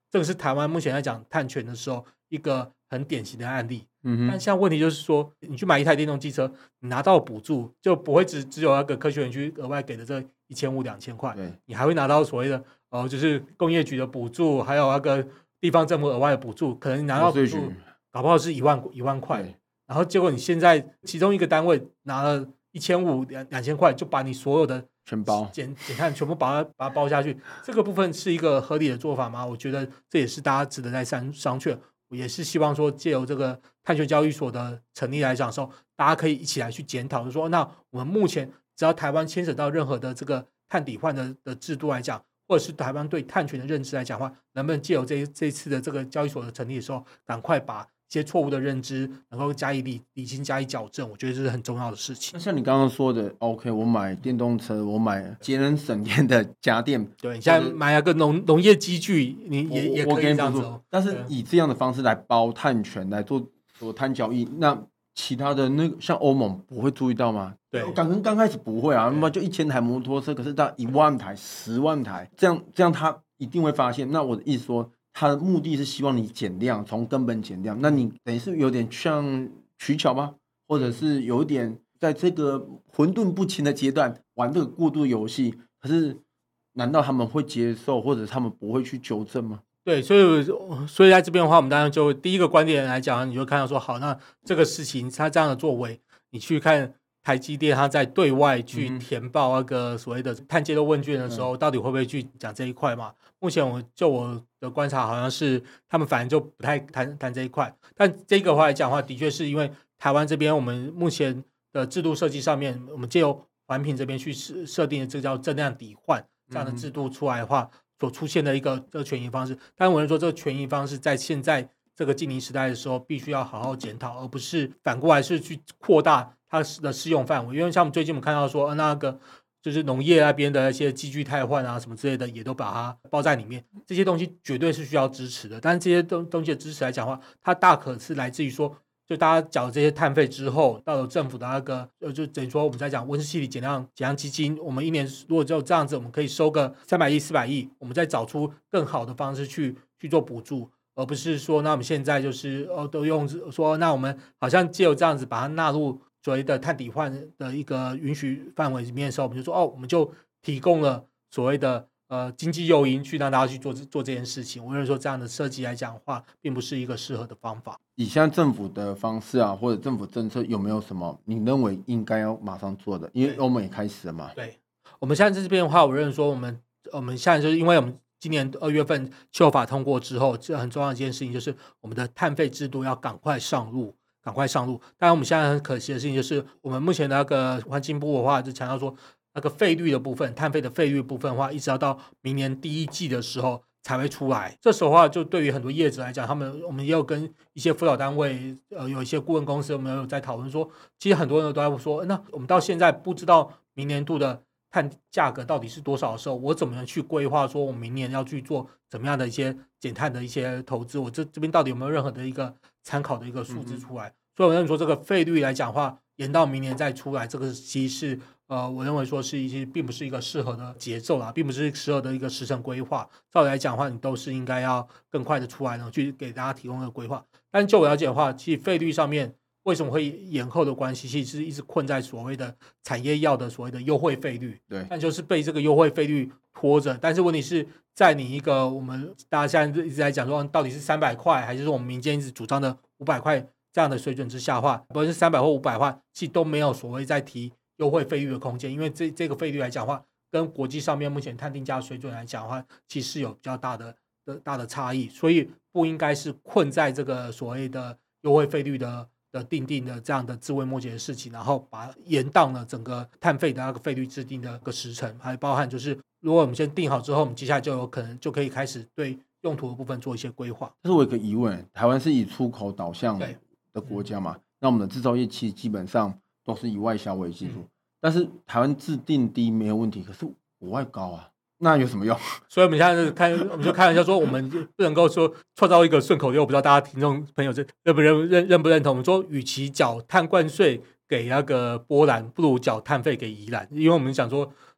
这个是台湾目前在讲碳权的时候一个很典型的案例。但嗯哼， 现在问题就是说，你去买一台电动机车，你拿到补助就不会只有那个科学园区额外给的这1500、2000块， 对， 你还会拿到所谓的就是工业局的补助，还有那个地方政府额外的补助，可能你拿到补助国税局搞不好是1万块， 对， 然后结果你现在其中一个单位拿了1500、2000块，就把你所有的全包。 减碳全部把它包下去，这个部分是一个合理的做法吗？我觉得这也是大家值得在商榷。我也是希望说，借由这个碳权交易所的成立来讲的时候，大家可以一起来去检讨，就说那我们目前只要台湾牵扯到任何的这个碳抵换的制度来讲，或者是台湾对碳权的认知来讲的话，能不能借由这一次的这个交易所的成立的时候，赶快把一些错误的认知能够加以理清、加以矫正，我觉得这是很重要的事情。 那像你刚刚说的 ，OK， 我买电动车，我买节能省电的家电， 对，你现在买那个农业机具，你也可以这样子但是以这样的方式来包碳权来做碳交易，那其他的那个像欧盟不会注意到吗？ 对， 刚开始不会啊，那么就1000台摩托车，可是到1万台、10万台，这样他一定会发现。那我的意思说，他的目的是希望你减量，从根本减量。那你等于是有点像取巧吗？或者是有一点在这个混沌不清的阶段玩这个过渡游戏？可是难道他们会接受，或者他们不会去纠正吗？ 对，所以在这边的话，我们当然就第一个观点来讲，你就看到说，好，那这个事情他这样的作为，你去看台积电，他在对外去填报那个所谓的碳揭露问卷的时候，到底会不会去讲这一块嘛？目前我的观察，好像是他们反正就不太谈这一块。但这个话来讲的话，的确是因为台湾这边我们目前的制度设计上面，我们借由环评这边去设定的这个叫正量抵换这样的制度出来的话，所出现的一个这个权益方式。但我是说，这个权益方式在现在这个近邻时代的时候，必须要好好检讨，而不是反过来是去扩大它的适用范围。因为像我们最近我们看到说，那个就是农业那边的一些机具汰换啊什么之类的，也都把它包在里面。这些东西绝对是需要支持的，但是这些东西的支持来讲的话，它大可是来自于说，就大家缴了这些碳费之后，到了政府的那个就等于说我们在讲温室气体减量基金，我们一年如果就这样子，我们可以收个300亿、400亿，我们再找出更好的方式去做补助，而不是说那我们现在就是都用说那我们好像借由这样子把它纳入所谓的碳抵换的一个允许范围里面的时候，我们就说我们就提供了所谓的经济诱因去让大家去做这件事情。我认为说这样的设计来讲的话，并不是一个适合的方法。 以现在政府的方式啊，或者政府政策有没有什么你认为应该要马上做的？因为欧盟也开始了嘛。 对，我们现在在这边的话，我认为说我们现在就是因为我们今年2月份气候法通过之后，这很重要的一件事情就是我们的碳费制度要赶快上路。当然我们现在很可惜的事情就是，我们目前的那个环境部的话就强调说，那个费率的部分，碳费的费率的部分的话，一直要到明年第1季的时候才会出来。这时候的话，就对于很多业者来讲，我们也有跟一些辅导单位，有一些顾问公司，我们有在讨论说，其实很多人都在说，那我们到现在不知道明年度的碳价格到底是多少的时候，我怎么样去规划说我们明年要去做怎么样的一些减碳的一些投资？我这边到底有没有任何的一个参考的一个数字出来？所以我认为说这个费率来讲的话，延到明年再出来，这个其实是我认为说是并不是一个适合的节奏啦，并不是适合的一个时程规划。照理来讲的话，你都是应该要更快的出来呢，去给大家提供一个规划。但就我了解的话，其实费率上面为什么会延后的关系，其实是一直困在所谓的产业要的所谓的优惠费率， 对， 但就是被这个优惠费率拖着。但是问题是在你一个我们大家现在一直在讲说到底是300块，还是说我们民间一直主张的500块这样的水准之下的话，不论是300或500块，其实都没有所谓在提优惠费率的空间，因为这个费率来讲的话，跟国际上面目前碳定价水准来讲的话，其实有比较大的差异，所以不应该是困在这个所谓的优惠费率的定的这样的枝微末节的事情，然后把延宕了整个碳费的那个费率制定的个时程，还包含就是如果我们先定好之后，我们接下来就有可能就可以开始对用途的部分做一些规划。 但是我有个疑问，台湾是以出口导向的国家嘛？那我们的制造业其实基本上都是以外销为基础，但是台湾制定低没有问题，可是国外高啊，那有什么用？ 所以我们现在我们就开玩笑说，我们不能够说创造一个顺口溜，我不知道大家听众朋友认不认同？我们说，与其缴碳关税给那个波兰，不如缴碳费给宜兰，因为我们想说，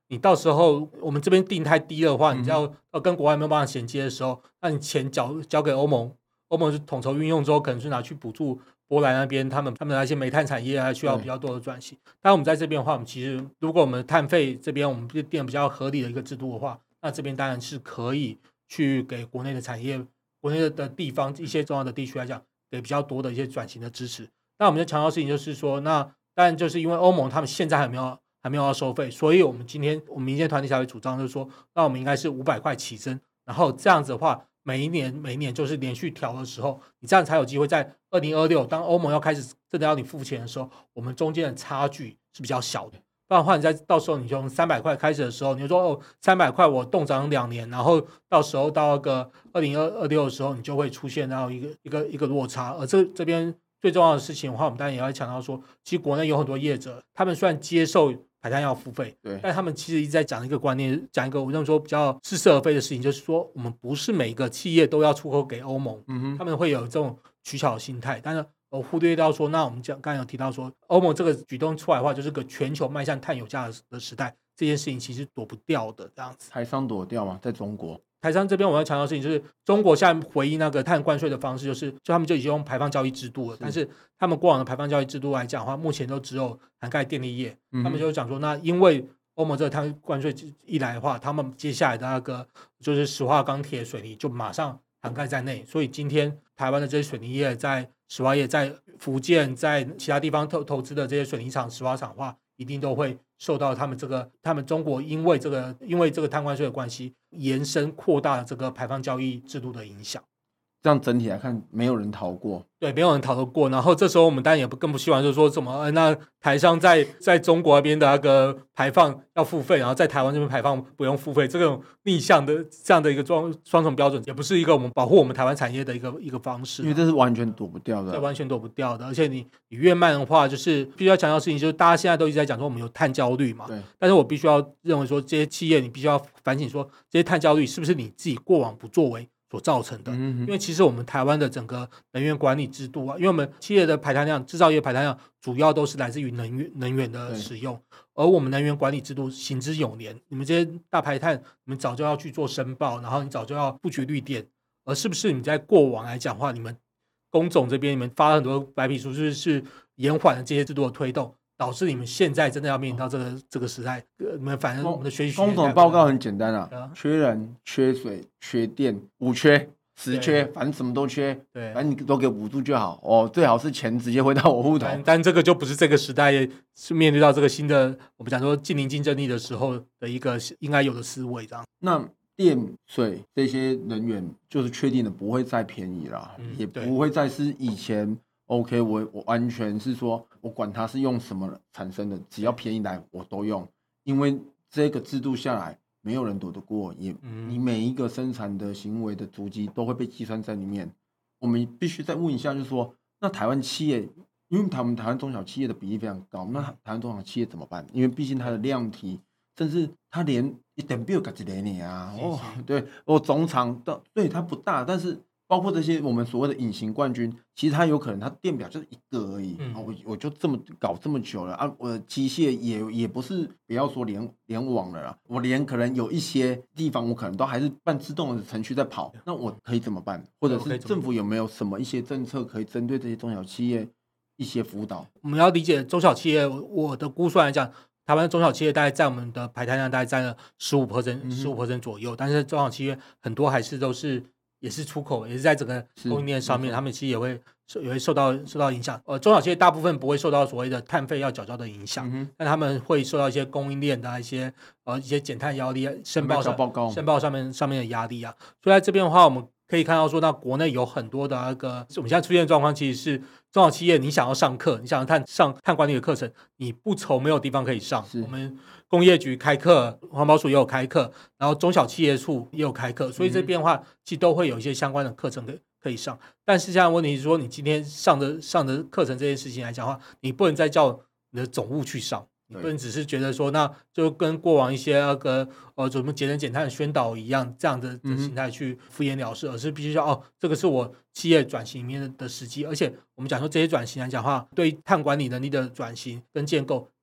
你到时候我们这边定太低的话，你要跟国外没有办法衔接的时候，那你钱交给欧盟，欧盟是统筹运用之后，可能是拿去补助波兰那边他们的那些煤炭产业还需要比较多的转型。但我们在这边的话，我们其实如果我们碳费这边我们定比较合理的一个制度的话，那这边当然是可以去给国内的产业、国内的地方一些重要的地区来讲，给比较多的一些转型的支持。那我们在强调的事情就是说，那当然就是因为欧盟他们现在还没有要收费，所以我们民间团体才会主张就是说，那我们应该是500块起征，然后这样子的话，每一年就是连续调的时候，你这样才有机会在2026当欧盟要开始真的要你付钱的时候，我们中间的差距是比较小的。不然的话，你到时候你从300块开始的时候，你就说300块我冻涨2年，然后到时候到那个2026的时候，你就会出现到一个落差。而这边最重要的事情的话，我们当然也要强调说，其实国内有很多业者，他们虽然接受排碳要付费，但他们其实一直在讲一个观念，讲一个我认为说比较似是而非的事情，就是说我们不是每一个企业都要出口给欧盟，他们会有这种取巧的心态，但是我忽略到说，那我们刚才有提到说，欧盟这个举动出来的话，就是个全球迈向碳有价的时代，这件事情其实躲不掉的，这样子。 台商躲掉嘛，在中国。 台商这边我要强调的事情就是，中国现在回应那个碳关税的方式，就他们就已经用排放交易制度了，但是他们过往的排放交易制度来讲的话，目前都只有涵盖电力业，他们就讲说，那因为欧盟这个碳关税一来的话，他们接下来的那个就是石化、钢铁、水泥就马上涵盖在内，所以今天台湾的这些水泥业、在石化业、在福建、在其他地方投资的这些水泥厂、石化厂的话，一定都会受到他们中国因为这个碳关税的关系，延伸扩大这个排放交易制度的影响。 这样整体来看，没有人逃过。 对，没有人逃得过。然后这时候我们当然也更不希望就是说什么，那台商在中国那边的那个排放要付费，然后在台湾这边排放不用付费，这种逆向的这样的一个双重标准，也不是一个我们保护我们台湾产业的一个方式。 因为这是完全躲不掉的， 对，完全躲不掉的。而且你越慢的话，就是必须要强调的事情，就是大家现在都一直在讲说我们有碳焦虑嘛。 对。 但是我必须要认为说，这些企业你必须要反省说，这些碳焦虑是不是你自己过往不作为所造成的。因为其实我们台湾的整个能源管理制度啊，因为我们企业的排碳量、制造业排碳量主要都是来自于能源的使用，而我们能源管理制度行之有年，你们这些大排碳，你们早就要去做申报，然后你早就要布局绿电，而是不是你在过往来讲的话，你们工总这边你们发了很多白皮书，是延缓了这些制度的推动，导致你们现在真的要面临到这个时代，你们反正我们的学习工总的报告很简单啊，缺人、缺水、缺电，5缺10缺，反正什么都缺， 对， 反正你都给补助就好哦，最好是钱直接回到我户头。 但这个就不是这个时代是面对到这个新的我们讲说近邻竞争力的时候的一个应该有的思维这样。 那电、水这些能源就是确定的不会再便宜啦，也不会再是以前 OK， 我完全是说我管它是用什么产生的，只要便宜来我都用，因为这个制度下来没有人躲得过，你每一个生产的行为的足迹都会被计算在里面。我们必须再问一下，就是说那台湾企业，因为台湾中小企业的比例非常高，那台湾中小企业怎么办？因为毕竟它的量体，甚至它连一点没有个几年啊，对，总厂的对它不大，但是包括这些我们所谓的隐形冠军，其实它有可能它电表就是一个而已，我就这么搞这么久了啊，我的机械也不是不要说联网了啦，我连可能有一些地方我可能都还是半自动的程序在跑，那我可以怎么办？或者是政府有没有什么一些政策可以针对这些中小企业一些辅导？ 我们要理解中小企业，我的估算来讲，台湾的中小企业大概在我们的排碳量大概占了15% 左右，但是中小企业很多还是也是出口，也是在整个供应链上面，他们其实也会受到影响。中小企业大部分不会受到所谓的碳费要缴交的影响，但他们会受到一些供应链的一些减碳压力、申报上面的压力啊。所以在这边的话，我们可以看到说，那国内有很多的那个我们现在出现的状况，其实是中小企业你想要上课，你想要上碳管理的课程，你不愁没有地方可以上。我们工业局开课，环保署也有开课，然后中小企业处也有开课，所以这边的话其实都会有一些相关的课程可以上。但是现在问题是说，你今天上的课程这件事情来讲的话，你不能再叫你的总务去上，你不能只是觉得说，那就跟过往一些那个怎么节能减碳的宣导一样，这样的形态去敷衍了事，而是必须要这个是我企业转型里面的时机。而且我们讲说这些转型来讲的话，对碳管理能力的转型跟建构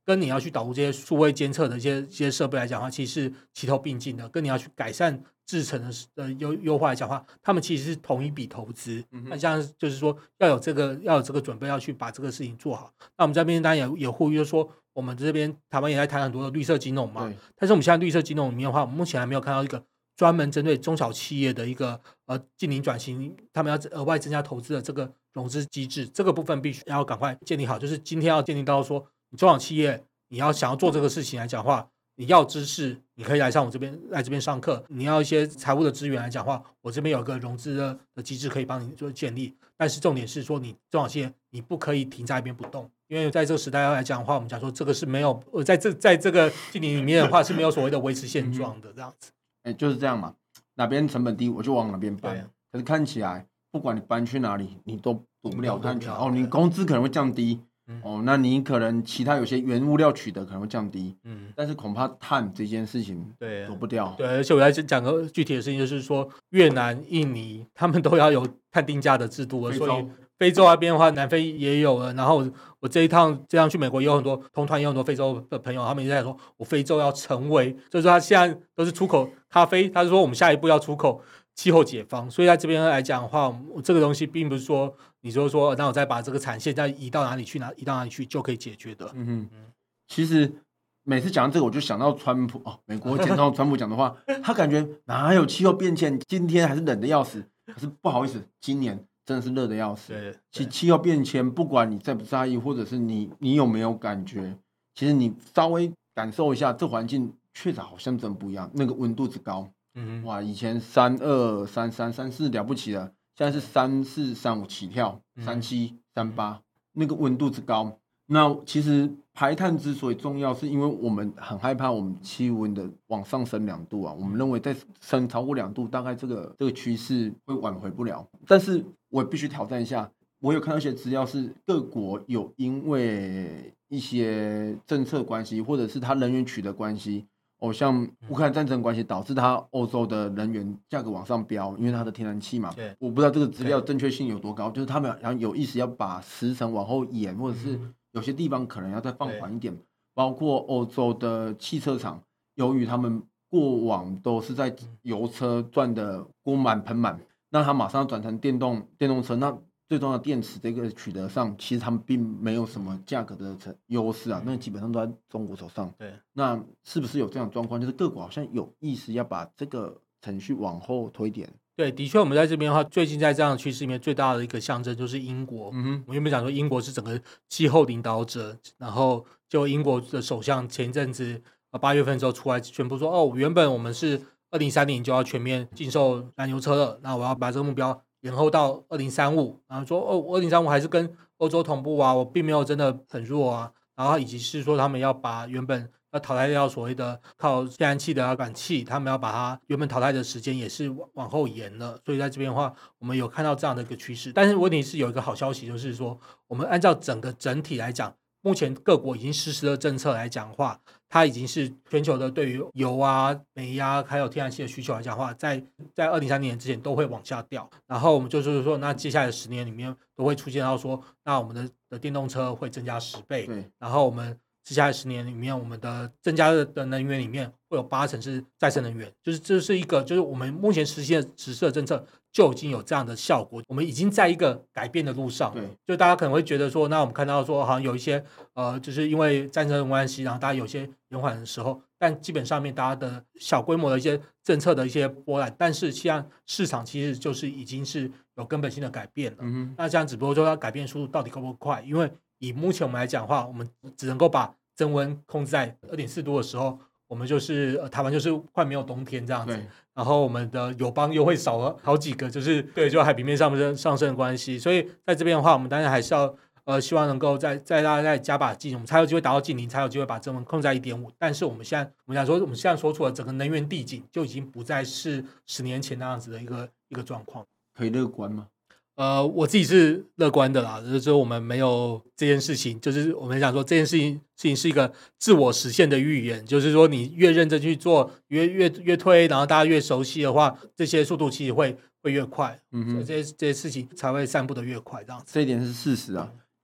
跟你要去导入这些数位监测的一些设备来讲的话，其实是齐头并进的。跟你要去改善制程的优化来讲的话，他们其实是同一笔投资。那像就是说要有这个准备，要去把这个事情做好。那我们这边当然也呼吁，就是说我们这边台湾也在谈很多的绿色金融嘛，但是我们现在绿色金融里面的话，我们目前还没有看到一个专门针对中小企业的一个近零转型，他们要额外增加投资的这个融资机制，这个部分必须要赶快建立好。就是今天要建立到说，你中小企业你要想要做这个事情来讲的话，你要知识，你可以来这边上课；你要一些财务的资源来讲的话，我这边有一个融资的机制可以帮你做建立。但是重点是说，你中小企业你不可以停在一边不动，因为在这个时代来讲的话，我们讲说这个是没有在这个近年里面的话是没有所谓的维持现状的这样子。 就是这样嘛，哪边成本低我就往哪边搬。可是看起来不管你搬去哪里，你都躲不了看起来你工资可能会降低。那你可能其他有些原物料取得可能会降低，但是恐怕碳这件事情躲不掉。 对，而且我来讲个具体的事情，就是说越南、印尼他们都要有碳定价的制度了，所以非洲那边的话，南非也有了。然后我这趟去美国，有很多同团，有很多非洲的朋友，他们也在说，我非洲要成为，就是说他现在都是出口咖啡，他说我们下一步要出口气候解放。所以在这边来讲的话，这个东西并不是说你说那我再把这个产线再移到哪里去就可以解决的。 其实每次讲到这个，我就想到川普美国前总统川普讲的话，他感觉哪有气候变迁，今天还是冷的要死，可是不好意思，今年真的是热的要死。其实气候变迁，不管你在不在意，或者是你有没有感觉，其实你稍微感受一下，这环境确实好像真不一样，那个温度之高。哇，以前32、33、34了不起了，现在是34、35起跳，37、38，那个温度之高。那其实排碳之所以重要，是因为我们很害怕我们气温的往上升2度啊。我们认为再升超过2度，大概这个趋势会挽回不了。但是我也必须挑战一下，我有看到一些资料是各国有因为一些政策关系，或者是它能源取得关系。像乌克兰战争关系导致它欧洲的能源价格往上飙，因为它的天然气嘛。我不知道这个资料正确性有多高，就是他们好像有意识要把时程往后延，或者是有些地方可能要再放缓一点。包括欧洲的汽车厂，由于他们过往都是在油车赚的锅满盆满，那他马上转成电动车，那最重要的电池这个取得上，其实他们并没有什么价格的优势啊，那基本上都在中国手上。那是不是有这样的状况？就是各国好像有意识要把这个程序往后推点。 对，的确，我们在这边的话，最近在这样的趋势里面，最大的一个象征就是英国。我原本讲说英国是整个气候领导者，然后就英国的首相前一阵子8月份之后出来宣布说，原本我们是2030就要全面禁售燃油车了，那我要把这个目标延后到2035，然后说2035还是跟欧洲同步啊，我并没有真的很弱啊，然后以及是说他们要把原本要淘汰掉所谓的靠天然气的暖气，他们要把它原本淘汰的时间也是往后延了。所以在这边的话，我们有看到这样的一个趋势。但是问题是有一个好消息，就是说我们按照整体来讲，目前各国已经实施的政策来讲的话，它已经是全球的对于油啊、煤啊还有天然气的需求来讲的话，在2030年之前都会往下掉。然后我们就是说，那接下来的10年里面都会出现到说，那我们的电动车会增加10倍，然后我们接下来10年里面，我们的增加的能源里面会有80%是再生能源，就是这是一个，就是我们目前实施的政策就已经有这样的效果，我们已经在一个改变的路上。就大家可能会觉得说，那我们看到说好像有一些就是因为战争的关系，然后大家有些延缓的时候，但基本上面大家的小规模的一些政策的一些波澜，但是现在市场其实就是已经是有根本性的改变了。那这样只不过说它改变速度到底够不够快？因为以目前我们来讲的话，我们只能够把增温控制在2.4度的时候，我们就是台湾就是快没有冬天这样子，然后我们的友邦又会少了好几个，就是就海平面上升的关系。所以在这边的话，我们当然还是要希望能够大家再加把劲，我们才有机会达到近零，才有机会把增温控制在1.5。但是我们现在说出了整个能源地景就已经不再是10年前那样子的一个状况。 可以乐观吗？ 我自己是乐观的啦，就是说我们没有这件事情，就是我们讲说这件事情是一个自我实现的预言，就是说你越认真去做，越推，然后大家越熟悉的话，这些速度其实会越快，所以这些事情才会散布的越快，这样子。 这一点是事实啊，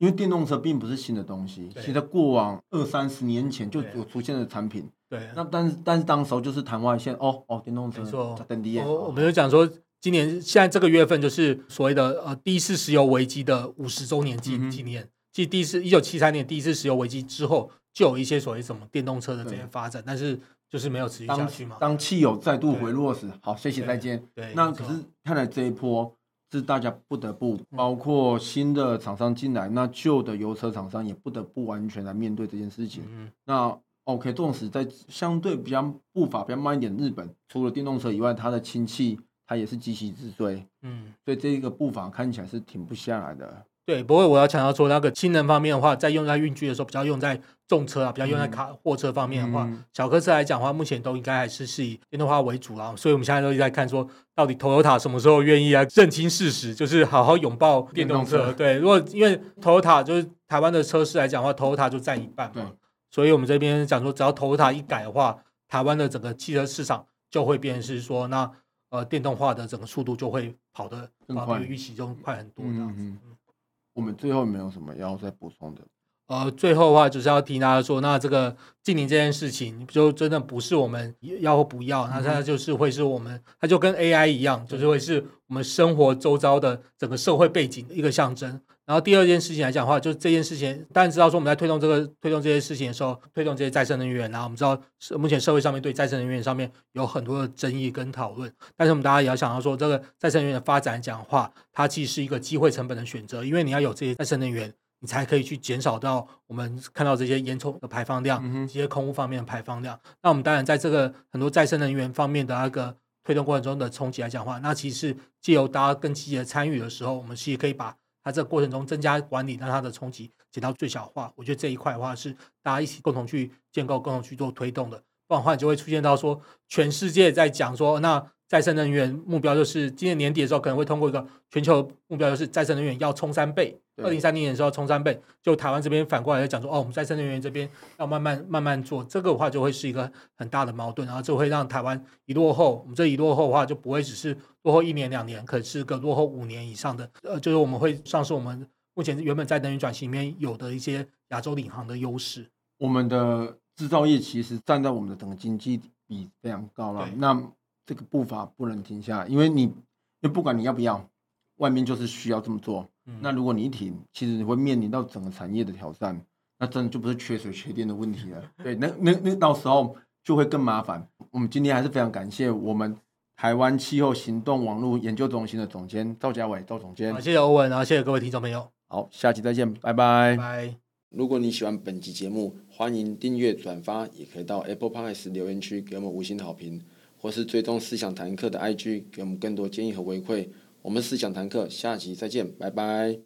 因为电动车并不是新的东西，其实在过往20-30年前就有出现的产品。 对， 那但是当时候就是昙花一现，电动车在登地。 我们就讲说，现在这个月份就是所谓的第一次石油危机的50周年纪念。其实1973年第一次石油危机之后，就有一些所谓什么电动车的这些发展，但是就是没有持续下去嘛。 当汽油再度回落时，好，谢谢再见。那可是看来这一波是大家不得不，包括新的厂商进来，那旧的油车厂商也不得不完全来面对这件事情。那 OK， 纵使在相对步伐比较慢一点，日本除了电动车以外，它的氢气它也是急起直追，所以这个步伐看起来是停不下来的。 对，不过我要强调说，那个氢能方面的话，在用在运具的时候，比较用在重车比较用在货车方面的话，小客车来讲的话，目前都应该还是以电动化为主啦。所以我们现在都在看说，到底 Toyota 什么时候愿意来认清事实，就是好好拥抱电动车。对，如果因为 Toyota 就是台湾的车市来讲的话 ，Toyota 就占一半嘛，所以我们这边讲说，只要 Toyota 一改的话，台湾的整个汽车市场就会变成是说，那电动化的整个速度就会跑得更快，比预期中快很多这样子。 我们最后有没有什么要再补充的？ 最后的话就是要提大家说，那这个净零这件事情，就真的不是我们要或不要，那它就是会是我们，它就跟 AI 一样，就是会是我们生活周遭的整个社会背景的一个象征。然后第二件事情来讲的话，就是这件事情，当然知道说我们在推动这些事情的时候，推动这些再生能源，然后我们知道目前社会上面对再生能源上面有很多的争议跟讨论，但是我们大家也要想到说，这个再生能源的发展讲的话，它其实是一个机会成本的选择，因为你要有这些再生能源，你才可以去减少到我们看到这些烟囱的排放量，这些空污方面的排放量。那我们当然在这个很多再生能源方面的那个推动过程中的冲击来讲的话，那其实藉由大家更积极的参与的时候，我们其实可以把它这个过程中增加管理，让它的冲击减到最小化。我觉得这一块的话是大家一起共同去建构、共同去做推动的。不然的话，就会出现到说，全世界在讲说，那再生能源目标就是今年年底的时候可能会通过一个全球目标，就是再生能源要冲3倍，2030年的时候要冲3倍。就台湾这边反过来在讲说，我们再生能源这边要慢慢做，这个的话就会是一个很大的矛盾，然后就会让台湾一落后，我们这一落后的话就不会只是落后1年2年，可是个落后5年以上的，就是我们会丧失我们目前原本在能源转型里面有的一些亚洲领航的优势。 我们的制造业其实占在我们的整个经济比非常高了，那这个步伐不能停下来，因为不管你要不要，外面就是需要这么做。那如果你一停，其实你会面临到整个产业的挑战，那真的就不是缺水缺电的问题了。对，那到时候就会更麻烦。我们今天还是非常感谢我们台湾气候行动网络研究中心的总监赵家伟赵总监。 谢谢欧文，然后谢谢各位听众朋友。 好，下期再见，拜拜。 拜拜。 如果你喜欢本集节目，欢迎订阅转发，也可以到 Apple Podcast 留言区给我们5星好评，或是追踪思想坦克的 IG， 给我们更多建议和回馈。我们思想坦克，下期再见，拜拜。